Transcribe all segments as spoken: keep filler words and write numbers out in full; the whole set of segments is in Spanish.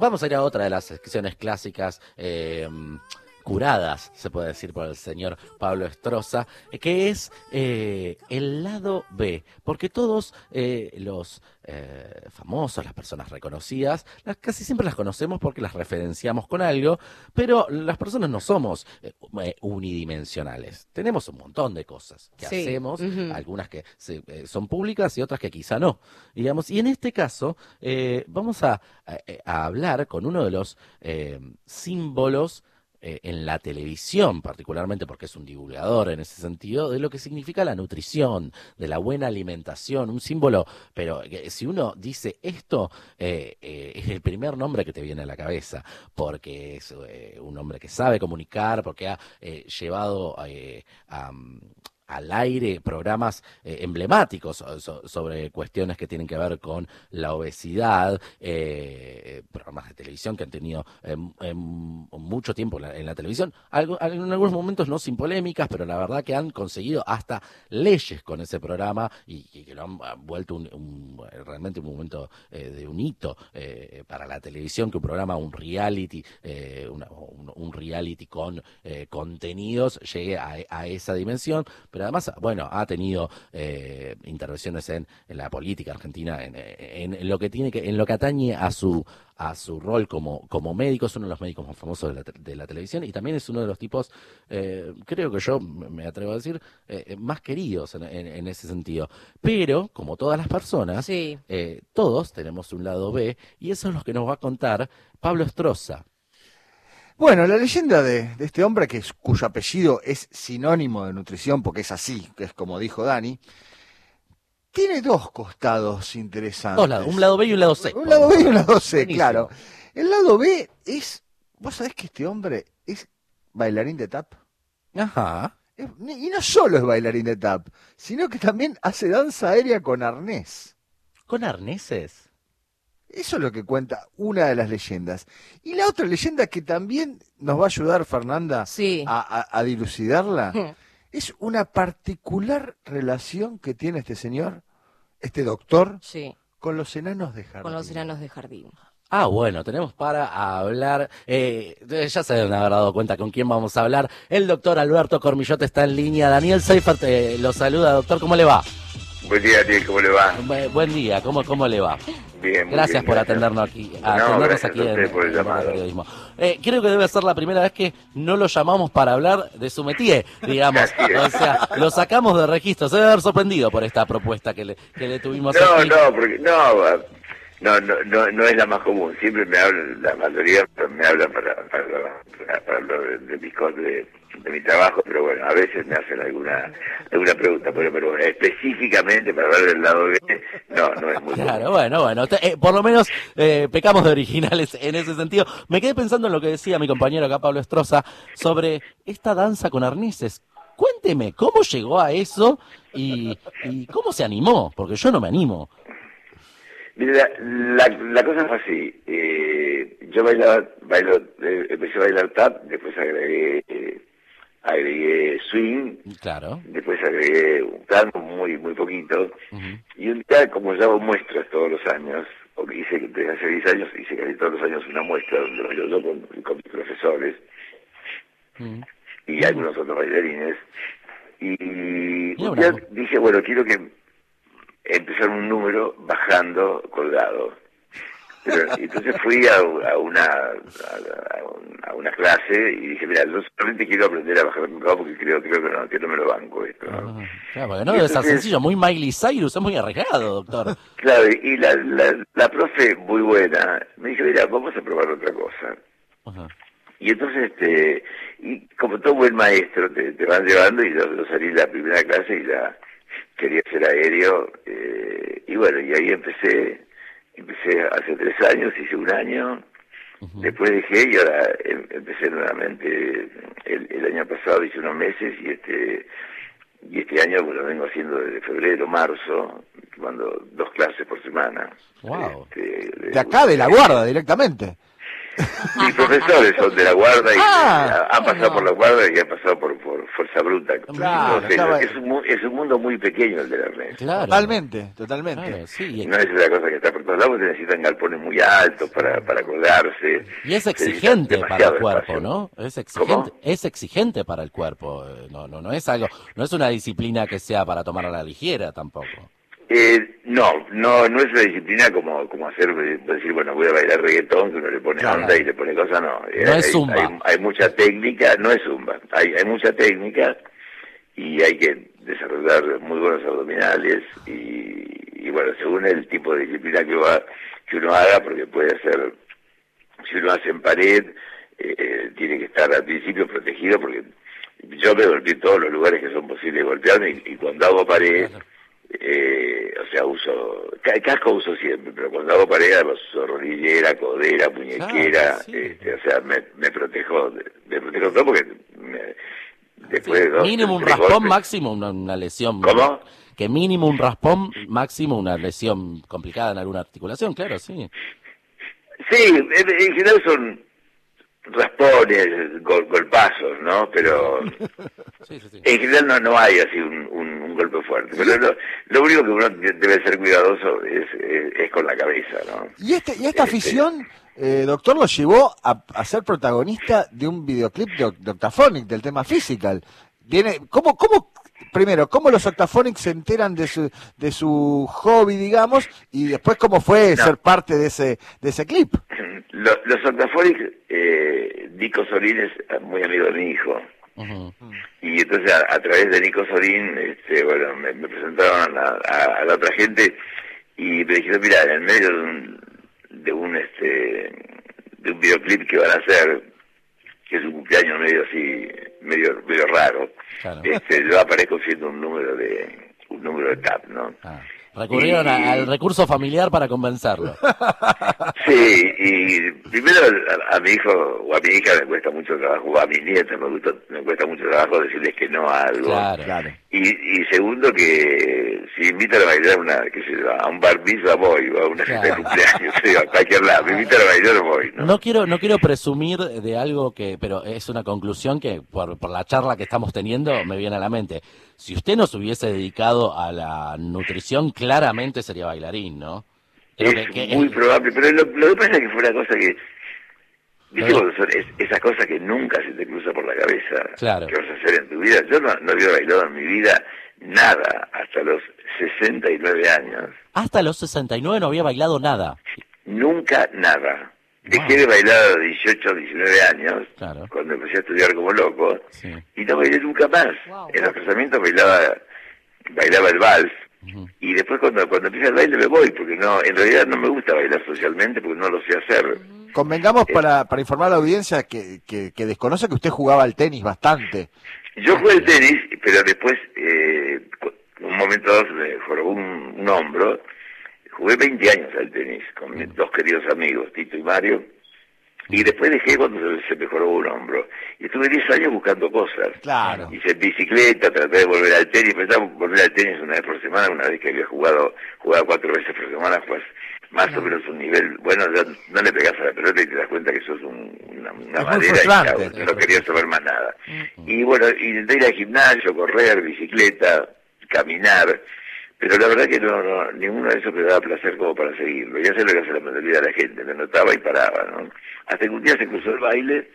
vamos a ir a otra de las secciones clásicas, eh, curadas, se puede decir, por el señor Pablo Estroza, que es eh, el lado B, porque todos eh, los eh, famosos, las personas reconocidas, las, casi siempre las conocemos porque las referenciamos con algo, pero las personas no somos eh, unidimensionales, tenemos un montón de cosas que sí. hacemos, uh-huh. algunas que se, eh, son públicas y otras que quizá no, digamos, y en este caso eh, vamos a, a, a hablar con uno de los eh, símbolos Eh, en la televisión, particularmente porque es un divulgador en ese sentido, de lo que significa la nutrición, de la buena alimentación, un símbolo, pero eh, si uno dice esto, eh, eh, es el primer nombre que te viene a la cabeza, porque es eh, un hombre que sabe comunicar, porque ha eh, llevado eh, a... al aire programas eh, emblemáticos so, sobre cuestiones que tienen que ver con la obesidad, eh, programas de televisión que han tenido eh, eh, mucho tiempo en la, en la televisión, algo, en algunos momentos no sin polémicas, pero la verdad que han conseguido hasta leyes con ese programa y, y que lo han vuelto un, un, realmente un momento eh, de un hito eh, para la televisión, que un programa, un reality, eh, una, un, un reality con eh, contenidos llegue a, a esa dimensión. Pero además, bueno, ha tenido eh, intervenciones en, en la política argentina, en, en, en lo que tiene que, en lo que atañe a su a su rol como, como médico. Es uno de los médicos más famosos de la, de la televisión y también es uno de los tipos, eh, creo que yo me atrevo a decir, eh, más queridos en, en, en ese sentido. Pero, como todas las personas, sí. eh, todos tenemos un lado B y eso es lo que nos va a contar Pablo Estroza. Bueno, la leyenda de, de este hombre, que es, cuyo apellido es sinónimo de nutrición, porque es así, que es como dijo Dani, tiene dos costados interesantes. Dos lados, un lado B y un lado C. Un lado B y un lado C, Buenísimo. claro. El lado B es, vos sabés que este hombre es bailarín de tap. Ajá. Es, y no solo es bailarín de tap, sino que también hace danza aérea con arnés. ¿Con arneses? Eso es lo que cuenta una de las leyendas. Y la otra leyenda que también nos va a ayudar, Fernanda, sí. a, a, a dilucidarla, es una particular relación que tiene este señor, este doctor, sí. con los enanos de jardín. Con los enanos de jardín. Ah, bueno, tenemos para hablar, eh, ya se deben haber dado cuenta con quién vamos a hablar. El doctor Alberto Cormillot está en línea. Daniel Seifert eh, lo saluda. Doctor, ¿cómo le va? Buen día, Daniel, ¿cómo le va? Bu- buen día, ¿cómo, cómo le va? Bien, muy Gracias bien, por gracias. atendernos aquí, No, atendernos gracias aquí a en, usted por el en Banda llamado. Periodismo. Eh, creo que debe ser la primera vez que no lo llamamos para hablar de su métier, digamos. Así es. O sea, lo sacamos de registro. Se debe haber sorprendido por esta propuesta que le, que le tuvimos No, aquí. no, porque no, no, no, no, no es la más común. Siempre me hablan, la mayoría me hablan para, para, para, para hablar de, de mis cosas, de, de mi trabajo, pero bueno, a veces me hacen alguna alguna pregunta, pero, pero bueno, específicamente para hablar del lado B, no, no es muy Claro, común. bueno, bueno, te- eh, por lo menos eh, pecamos de originales en ese sentido. Me quedé pensando en lo que decía mi compañero acá, Pablo Estroza, sobre esta danza con arneses. Cuénteme, ¿cómo llegó a eso y, y cómo se animó? Porque yo no me animo. Mire, la, la, la cosa fue así. Eh, yo bailaba, bailo, eh, empecé a bailar tap, después agregué, eh, agregué swing, Claro. después agregué un tango muy muy poquito. Uh-huh. Y un día, como yo hago muestras todos los años, o que hice desde hace diez años, hice casi todos los años una muestra donde bailo yo con, con mis profesores Uh-huh. y algunos otros bailarines. Y Mira un una- día dije, bueno, quiero que empezar un número bajando colgado. Pero, entonces fui a, a una a, a un- a una clase y dije, mira, yo solamente quiero aprender a bajar colgado porque creo, creo que no, que no me lo banco esto, ¿no? Ah, claro, porque no Y debe ser entonces- sencillo, muy Miley Cyrus, es muy arriesgado, doctor. Claro, y la, la, la profe, muy buena, me dijo, mira, vamos a probar otra cosa. Ajá. Y entonces, este, y como todo buen maestro, te, te van llevando, y yo, yo salí de la primera clase y ya quería ser aéreo, eh, y bueno, y ahí empecé, empecé hace tres años, hice un año, Uh-huh. después dejé y ahora em- empecé nuevamente, el, el año pasado hice unos meses, y este y este año bueno, lo vengo haciendo desde febrero, marzo, tomando dos clases por semana. Wow. Este, De acá, de la guarda, directamente. Mis profesores son de la guarda y Ah, han pasado no. por la guarda y han pasado por, por fuerza bruta. Claro, No sé, estaba- es, un, mu- es un mundo muy pequeño el de la red. Claro. Totalmente, totalmente. Claro, sí. Y, No es una cosa que está por todos lados, necesitan galpones muy altos para, para colgarse. y es Se exigente necesita para el demasiado cuerpo, espacio. ¿no? Es exigente, ¿Cómo? es exigente para el cuerpo. eh, No, no, no es algo, no es una disciplina que sea para tomar a la ligera tampoco. Eh, no, no, no es una disciplina como, como hacer, eh, decir, bueno, voy a bailar reggaetón, que uno le pone Claro. onda y le pone cosas, no. Eh, No es hay, zumba. Hay, hay mucha técnica, no es zumba, hay, hay mucha técnica y hay que desarrollar muy buenos abdominales y, y bueno, según el tipo de disciplina que, va, que uno haga, porque puede ser, si uno hace en pared, eh, tiene que estar al principio protegido porque yo me golpeé en todos los lugares que son posibles golpearme y, y cuando hago pared, Claro. eh, o sea, uso, ca- casco uso siempre, pero cuando hago pared además uso rodillera, codera, muñequera, Claro, sí. este, o sea, me, me protejo, de- me protejo todo porque me- después Sí, de dos, mínimo un tres raspón, golpes- máximo una, una lesión. ¿Cómo? Que mínimo un raspón, máximo una lesión complicada en alguna articulación, claro, sí. Sí, en, en general son raspones, gol- golpazos, ¿no? Pero Sí, sí, sí. en general no, no hay así un, un, un golpe fuerte. Pero lo, lo único que uno de- debe ser cuidadoso es, es, es con la cabeza, ¿no? Y, este, y esta Este, afición, eh, doctor, lo llevó a, a ser protagonista de un videoclip de, de Octaphonic, del tema Physical. Viene, ¿cómo, cómo, primero, cómo los Octaphonics se enteran de su, de su hobby, digamos, y después cómo fue No. ser parte de ese, de ese clip? Lo- los Octaphonics, eh, Nico Solín es muy amigo de mi hijo. Ujú. Y entonces a, a través de Nico Solín, este, bueno, me, me presentaron a, a- a la otra gente y me dijeron, mira, en el medio de un, de un, este, de un videoclip que van a hacer, que es un cumpleaños medio así, medio, medio raro, Claro. este, yo aparezco siendo un número de, un número de tap, ¿no? Ah, recurrieron Y- a- al recurso familiar para convencerlo. Sí, y primero a, a mi hijo o a mi hija me cuesta mucho trabajo, o a mis nietos me, gusta, me cuesta mucho trabajo decirles que no a algo. Claro. Claro. Y, y segundo que si me invitan a bailar una, qué sé yo, a un bar mitzvah voy, o a una fiesta de Claro. cumpleaños, sí, a cualquier lado, me invitan a bailar voy, ¿no? No quiero, no quiero presumir de algo que, pero es una conclusión que por, por la charla que estamos teniendo me viene a la mente. Si usted no se hubiese dedicado a la nutrición, claramente sería bailarín, ¿no? Creo es que- que- muy probable, pero lo, lo que pasa es que fue una cosa que, viste, Pero- cuando son es- esas cosas que nunca se te cruza por la cabeza, Claro. que vas a hacer en tu vida. Yo no, no había bailado en mi vida nada hasta los sesenta y nueve años. Hasta los sesenta y nueve no había bailado nada. Nunca nada. Dejé Wow. de bailar a los dieciocho, diecinueve años, Claro. cuando empecé a estudiar como loco, Sí. y no bailé nunca más. Wow. En los casamientos bailaba, bailaba el vals, Ujú. y después cuando, cuando empieza el baile me voy, porque no, en realidad no me gusta bailar socialmente, porque no lo sé hacer. Convengamos para, para informar a la audiencia que, que, que desconoce que usted jugaba al tenis bastante. Yo jugué al tenis, pero después, eh, cu- en un momento dado se me jorobó un, un hombro. Jugué veinte años al tenis con mis dos queridos amigos, Tito y Mario. Y después dejé cuando se, se me jorobó un hombro. Y estuve diez años buscando cosas. Claro. Hice bicicleta, traté de volver al tenis. Pensaba volver al tenis una vez por semana, una vez que había jugado, jugado cuatro veces por semana, pues más o menos un nivel. Bueno, ya no le pegas a la pelota y te das cuenta que sos un, una, una Es muy madera y frustrante. chao, no quería saber más nada. Y bueno, intenté ir al gimnasio, correr, bicicleta, caminar, pero la verdad que no, no ninguno de esos me daba placer como para seguirlo. Ya sé lo que hace la mayoría de la gente, me notaba y paraba, ¿no? Hasta que un día se cruzó el baile,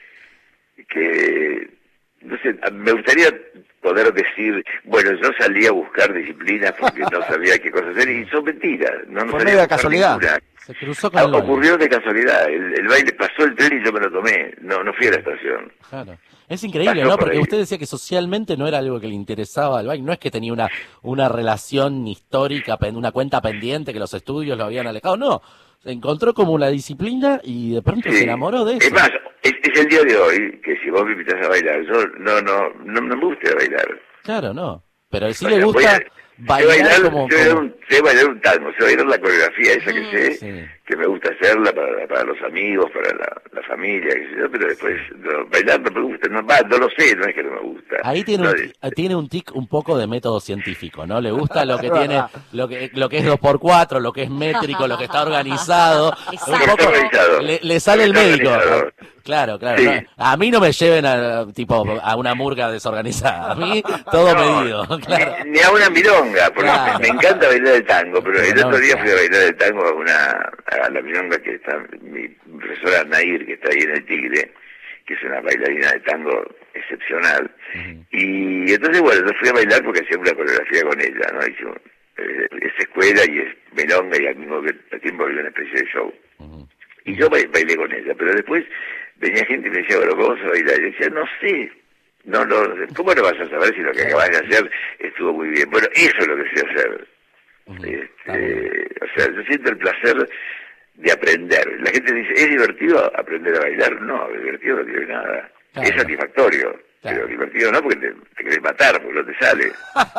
que, no sé, me gustaría poder decir, bueno, yo salí a buscar disciplinas porque no sabía qué cosa hacer, y son mentiras, no, no Fue salí medio a de buscar casualidad. ninguna. Se cruzó con Ah, el baile. ocurrió de casualidad, el, el baile pasó el tren y yo me lo tomé, no, no fui a la estación. Claro. Es increíble, Pasó ¿no? por Porque ahí. usted decía que socialmente no era algo que le interesaba al baile. No es que tenía una, una relación histórica, pen- una cuenta pendiente, que los estudios lo habían alejado. No. Se encontró como una disciplina y de pronto se Sí. enamoró de eso. Es más, es, es el día de hoy que si vos me invitas a bailar, yo no, no, no, no me gusta bailar. Claro, no. Pero sí O le sea, voy gusta a- sé bailar, bailar, como... sé bailar como- un, sé bailar un tango, sé bailar la coreografía esa que sé, Sí. que me gusta hacerla para, para los amigos, para la, la familia, qué sé yo, pero después no, bailar no me gusta, no, va, no lo sé, no es que no me gusta. Ahí tiene no, un, es, tiene un tic un poco de método científico, ¿no? Le gusta lo que tiene, lo que lo que es dos por cuatro, lo que es métrico, lo que está organizado. Un poco, le, le sale el médico. Claro, claro. Sí. No, a mí no me lleven a, tipo, a una murga desorganizada. A mí todo no, medido. Claro. Ni, ni a una milonga, porque claro. me, me encanta bailar el tango, pero el otro día fui a bailar el tango a una a la milonga que está mi profesora Nair, que está ahí en el Tigre, que es una bailarina de tango excepcional. Uh-huh. Y entonces, bueno, yo fui a bailar porque hacía una coreografía con ella, ¿no? Hicimos, eh, es escuela y es milonga y al mismo tiempo había una especie de show. Uh-huh. Y yo bailé con ella, pero después venía gente y me decía, bueno, ¿cómo vas a bailar? Y yo decía, no sé, no, no, ¿cómo no vas a saber si lo que acabas de hacer estuvo muy bien? Bueno, eso es lo que sé hacer. Uh-huh. Este, o sea, yo siento el placer de aprender. La gente dice, ¿es divertido aprender a bailar? No, divertido no tiene nada. Claro. Es satisfactorio. Claro. Pero divertido no, porque te, te querés matar, porque no te sale.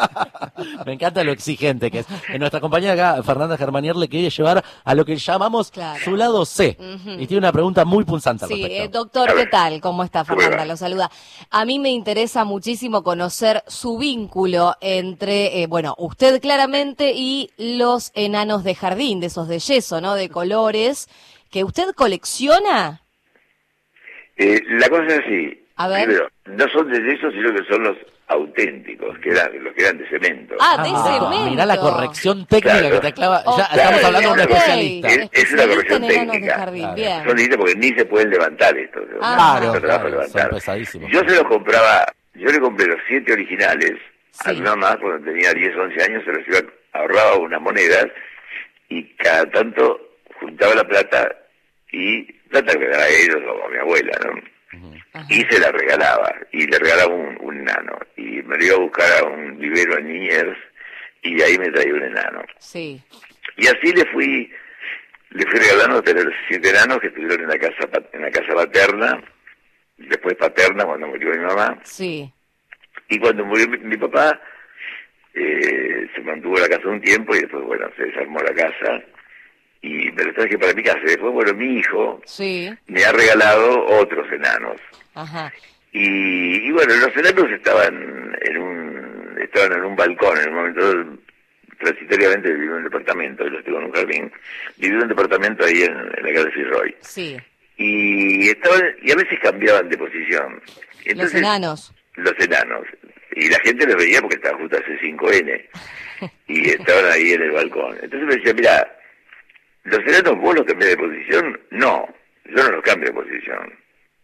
Me encanta lo exigente que es. En nuestra compañera acá, Fernanda Germanier, le quiere llevar a lo que llamamos claro. su lado C. Uh-huh. Y tiene una pregunta muy punzante al sí, respecto. Eh, doctor, ¿qué tal? ¿Cómo está, Fernanda? Lo saluda. A mí me interesa muchísimo conocer su vínculo entre, eh, bueno, usted claramente y los enanos de jardín, de esos de yeso, ¿no? De colores, que usted colecciona. Eh, la cosa es así. A ver. Primero, no son de yeso, sino que son los auténticos, que eran los que eran de cemento. Ah, de ah, cemento. Mirá la corrección técnica claro. que te clava. Oh, ya claro, estamos hablando de un okay. especialista. Es, es una corrección técnica. Jardín, claro. Bien. Son distintos porque ni se pueden levantar estos. Ah, claro, claro, levantar. Son pesadísimos. Yo se los compraba, yo le compré los siete originales, sí. a mi mamá cuando tenía diez, once años, se los iba, ahorraba unas monedas y cada tanto juntaba la plata y plata que me daba a ellos o a mi abuela, ¿no? Ajá. Y se la regalaba, y le regalaba un, un enano, y me lo iba a buscar a un vivero a Niñers, y de ahí me traía un enano. Sí. Y así le fui, le fui regalando tener siete enanos que estuvieron en la casa, en la casa paterna, después paterna cuando murió mi mamá. Sí. Y cuando murió mi, mi papá, eh, se mantuvo la casa un tiempo, y después, bueno, se desarmó la casa. Y pero sabes que para mi casa, después, bueno, mi hijo sí. me ha regalado otros enanos. Ajá. Y, y bueno, los enanos estaban en un estaban en un balcón, en un momento transitoriamente viví en un departamento, y los tengo en un jardín, viví en un departamento ahí en, en la calle Fitzroy. Sí. Y estaban, y a veces cambiaban de posición. Entonces, los enanos. Los enanos. Y la gente los veía porque estaba justo a C cinco N. Y estaban ahí en el balcón. Entonces me decía, mira, los enanos vos los cambiás de posición, no, yo no los cambio de posición.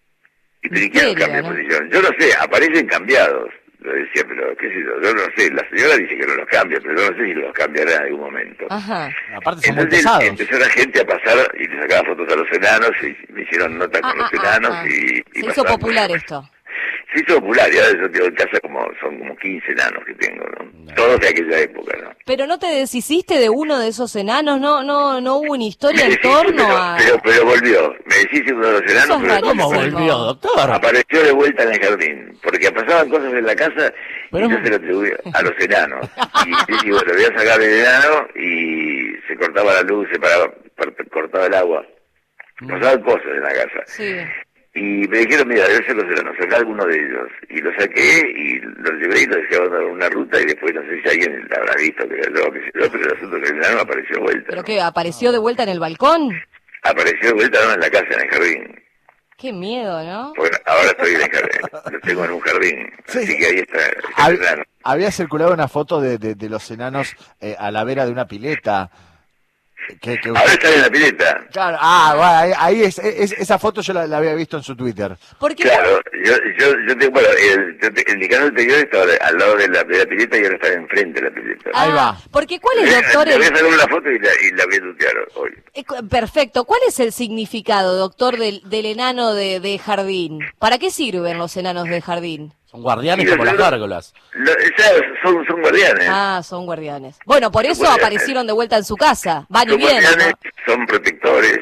¿Y pero quién los cambia de posición? Yo no sé, aparecen cambiados. Lo decía, pero qué sé yo, yo no sé, la señora dice que no los cambia, pero yo no sé si los cambiará en algún momento. Ajá. Aparte son Entonces muy pesados. Empezó la gente a pasar y le sacaba fotos a los enanos y me hicieron nota ah, con los ah, enanos ah, y, y se hizo popular esto. Se hizo popular, y ahora yo tengo en casa como, son como quince enanos que tengo, ¿no? no. Todos de aquella época, ¿no? Pero no te deshiciste de uno de esos enanos, no no no hubo una historia me en torno pero, a... Pero, pero volvió, me deshice uno de los enanos, pero ¿cómo volvió, doctor? Apareció de vuelta en el jardín, porque pasaban cosas en la casa pero... y yo se lo atribuía a los enanos. Y dije, bueno, voy a sacar el enano y se cortaba la luz, se paraba, cortaba el agua. Pasaban cosas en la casa. Sí. Y me dijeron, mira, debe ser los enanos, sacá alguno de ellos. Y lo saqué y lo llevé y lo dejé abandonar en una ruta y después no sé si alguien la habrá visto, que era yo, que sé yo, pero el asunto es que el enano apareció de vuelta. ¿Pero ¿no? qué, apareció de vuelta en el balcón? Apareció de vuelta no en la casa, en el jardín. Qué miedo, ¿no? Bueno, ahora estoy en el jardín, lo tengo en un jardín, sí. Así que ahí está, está Hab- el enano. Había circulado una foto de, de, de los enanos eh, a la vera de una pileta. Que, que usted... Ahora están en la pileta. Claro, ah, bueno, ahí, ahí es, es, esa foto yo la, la había visto en su Twitter. Porque claro, yo, yo, yo tengo, bueno, el, yo te, en mi caso anterior estaba al lado de la, de la pileta y ahora está enfrente de la pileta. Ah, ahí va. Porque ¿cuál es, doctor? Le voy a el... sacar una foto y la, y la voy a tutear hoy. Eh, Perfecto. ¿Cuál es el significado, doctor, del, del enano de, de jardín? ¿Para qué sirven los enanos de jardín? Son guardianes como las gárgolas. Lo, son, son guardianes. Ah, son guardianes. Bueno, por eso guardianes. Aparecieron de vuelta en su casa. Van y Son vienen, guardianes, ¿no? son protectores,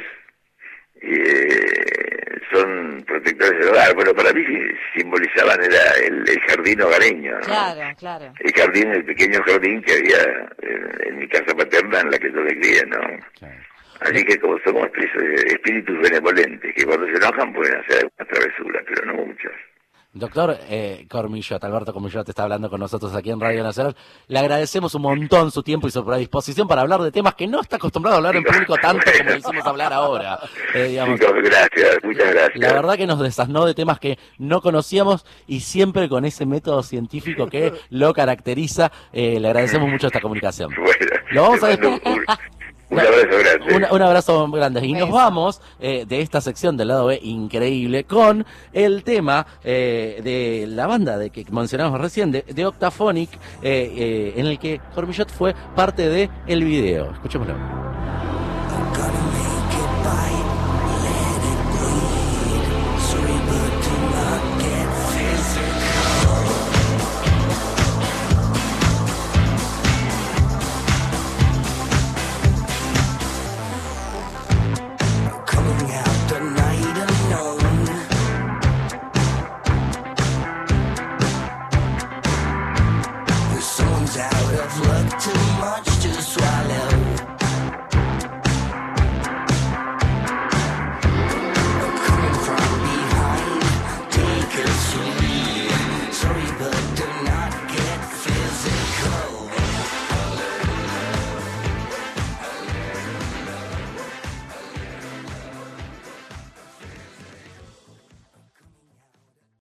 eh, son protectores del hogar. Bueno, para mí simbolizaban era el, el jardín hogareño, ¿no? Claro, claro. El jardín, el pequeño jardín que había en, en mi casa paterna en la que yo me crié, ¿no? Claro. Así que como somos espíritus, espíritus benevolentes, que cuando se enojan pueden hacer alguna travesura, pero no muchas. Doctor eh, Cormillot, Alberto Cormillot está hablando con nosotros aquí en Radio Nacional. Le agradecemos un montón su tiempo y su predisposición para hablar de temas que no está acostumbrado a hablar en público tanto bueno. como le hicimos hablar ahora. Eh, digamos, Chicos, gracias, muchas gracias. La verdad que nos desasnó de temas que no conocíamos y siempre con ese método científico que lo caracteriza. Eh, le agradecemos mucho esta comunicación. Bueno, Lo vamos a te mando despedir. un, un abrazo grande. Un, un abrazo grande. Y nos Beso. vamos eh, de esta sección del lado B increíble con el tema eh, de la banda de que mencionamos recién, de, de Octaphonic, eh, eh, en el que Cormillot fue parte de el video. Escuchémoslo.